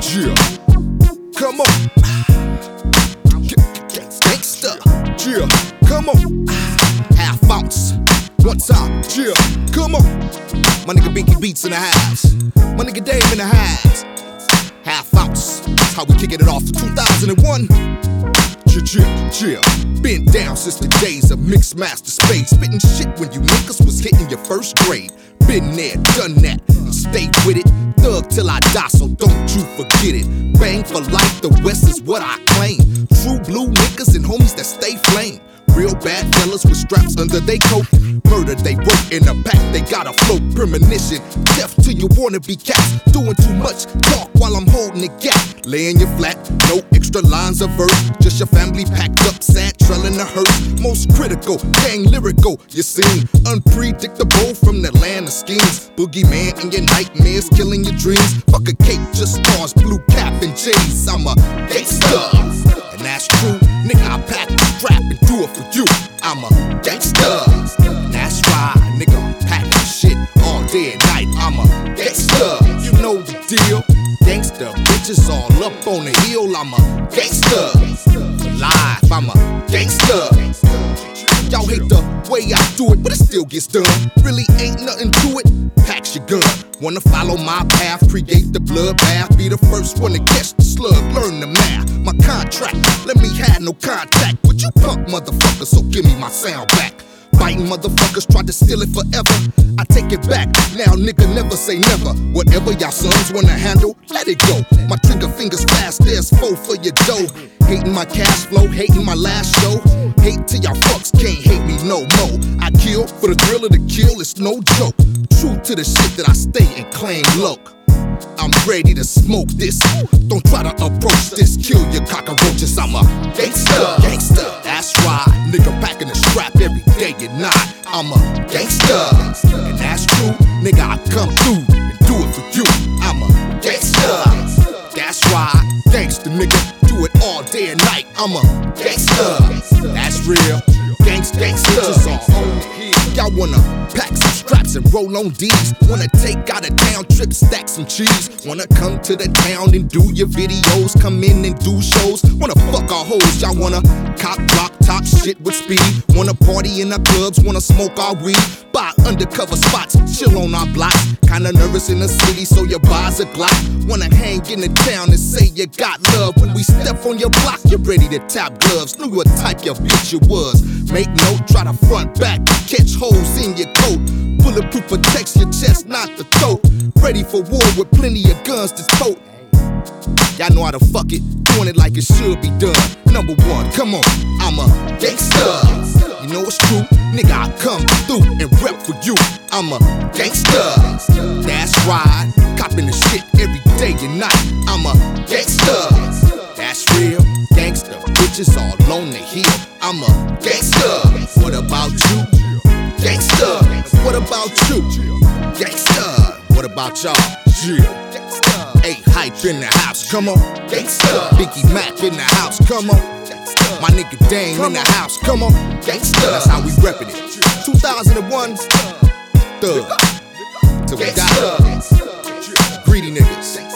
Yeah, come on. Gangsta. Yeah, come on. Half ounce. One time. Yeah, come on. My nigga Binky Beats in the house. My nigga Dave in the house. Half ounce. That's how we kicking it off to 2001. Yeah. Been down since the days of Mixed Master Spade. Spitting shit when you niggas was hitting your first grade. Been there, done that, and stayed with it. Thug till I die, so don't you forget it. Bang for life, the West is what I claim. True blue niggas and homies that stay flame. Real bad fellas with straps under they coat. Murder they wrote in the back, they got a float. Premonition, death to your wannabe cats. Doing too much talk while I'm holding the gap. Laying you flat, no extra lines of verse. Just your family packed up, sad, trailing the hearse. Most critical, gang lyrical, you seen. Unpredictable from the land of schemes. Boogeyman in your nightmares, killing your dreams. Fuck a cake, just stars, blue cap and J's. I'm a gangster, and that's true. Nigga, I pack the strap and do it for you. I'm a gangster, and that's right. Nigga, pack the shit all day and night. I'm a gangster, you know the deal. Gangster, bitches all up on the hill. I'm a gangster, for life. I'm a gangster. Y'all hate the way I do it, but it still gets done. Really ain't nothing to it. Packs your gun. Wanna follow my path, create the bloodbath. Be the first one to catch the slug, learn the math. My contract, let me have no contact with you punk motherfuckers, so give me my sound back. Biting motherfuckers tried to steal it forever. I take it back, now nigga never say never. Whatever y'all sons wanna handle, let it go. My trigger fingers fast, there's foe for your dough. Hating my cash flow, hating my last show. Hate till y'all fucks can't hate me no more. I kill for the thrill of the kill, it's no joke. True to the shit that I stay and claim low. I'm ready to smoke this. Don't try to approach this. Kill your cockroaches. I'm a gangster. That's right. Nigga packing the strap every day and night. I'm a gangster, and that's true. Nigga, I come through and do it for you. I'm a gangster. That's right. Gangster, nigga. Do it all day and night. I'm a gangster. That's real. Gangsters all on here. Y'all wanna pack some straps and roll on D's. Wanna take out a town trip, stack some cheese. Wanna come to the town and do your videos. Come in and do shows. Wanna fuck our hoes. Y'all wanna cop, rock, top shit with speed. Wanna party in our clubs. Wanna smoke our weed. Buy undercover spots, chill on our blocks. Kinda nervous in the city, so you buys a Glock. Wanna hang in the town and say you got love. When we step on your block, you're ready to tap gloves. Knew what type your bitch you was. Make note, try to front back, catch holes in your coat. Bulletproof protects your chest, not the throat. Ready for war with plenty of guns to tote. Y'all know how to fuck it, doing it like it should be done. Number one, come on, I'm a gangster. You know it's true, nigga, I come through and rep for you. I'm a gangster, that's right. Copping the shit every day and night. I'm a gangster, that's real. Gangster, bitches all on the hill. I'm a gangster. What about you? Gangster. What about you? Gangster. What about y'all? Yeah. Hey, hype in the house, come on. Gangster. Biggie Mac in the house, come on. My nigga Dame in the house, come on. Gangster. That's how we reppin' it. 2001. Thug. Till we die. Greedy niggas.